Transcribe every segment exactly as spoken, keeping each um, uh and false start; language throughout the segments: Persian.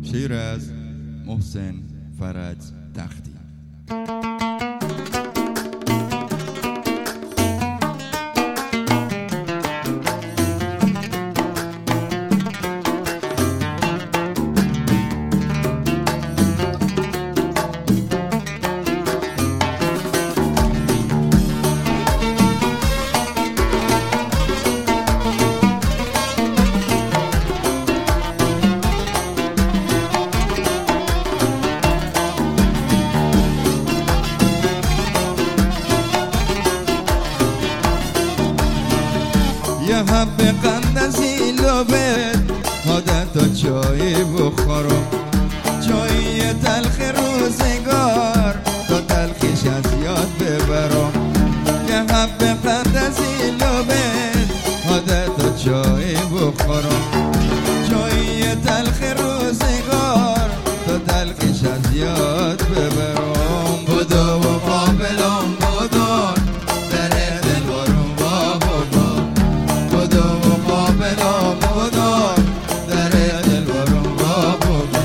شعر از محسن فرج تختی. یه حبه قند از این لبت حاده تا چای بخورم، چای تلخ روزگار تا تلخیش از یاد ببرم. یه حبه قند از این لبت حاده تا چای بخورم، چای تلخ روزگار تا تلخیش از یاد ببرم. بدو و قابلم بدون در دلوارم با بکن، بدو و قابلم بدون در دلوارم با بکن.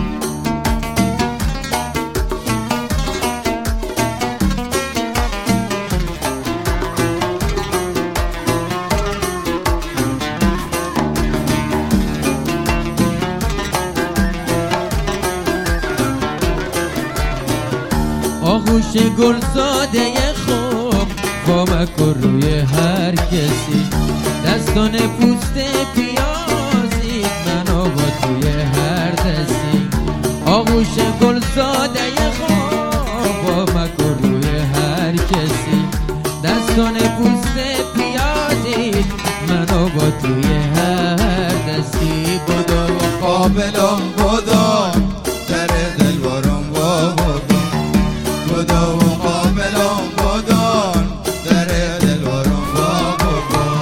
آغوش گل ساده خوب با مکن روی هر کسی، دستان پوست پیازی من آبا توی هر دستی. آغوش گل ساده خوب با مکن روی هر کسی، دستان پوست پیازی من آبا توی هر دستی. بدو و قابلم بدون در دلوارم با بکن، بدو و قابلم بدون در دلوارم با بکن.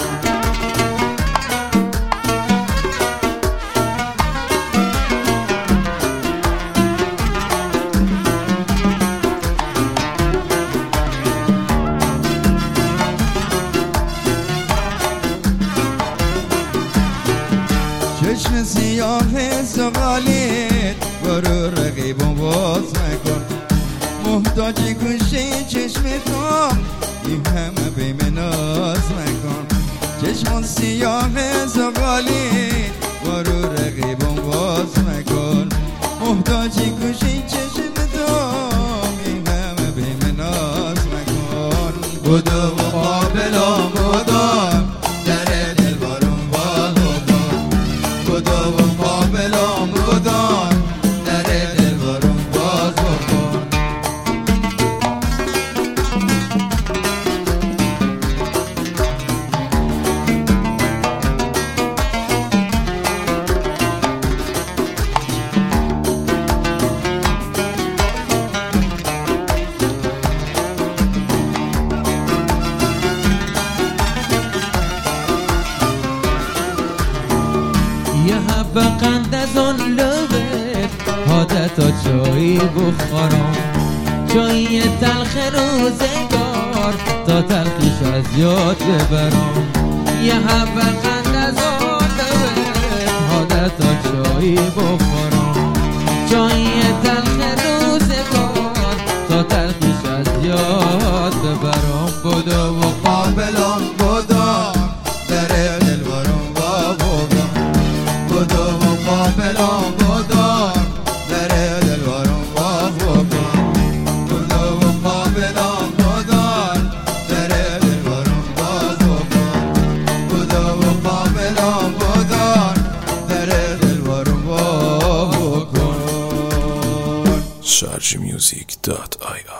چشم سیاه زغالید برو رقیبم باز مکن، محتاجی گوشه چشم تو این همه بیم ناز مکن. چشم سیاه زغالید برو رقیبم باز مکن، محتاجی گوشه چشم تو این همه بیم ناز مکن. بدو و قابلم بدون در دلوارم با بکن، بدو و قابلم بدون در دلوارم باز بکن. یه حبه قند از آن لبت حاده تا چایی بخورم، چایی تلخ روزگار تا تلخیش از یاد ببرم. یه حبه قند از آن لبت حاده تا چایی بخورم، چایی تلخ روزگار تا تلخیش از یاد ببرم. بدو و قابلم بدون در دلوارم با بکن، بدو و قابلم بدون در دلوارم با بکن، بدو و قابلم بدون در دلوارم با بکن، بدو و قابلم بدون در دلوارم با بکن. شارژ میوزیک دات آی آر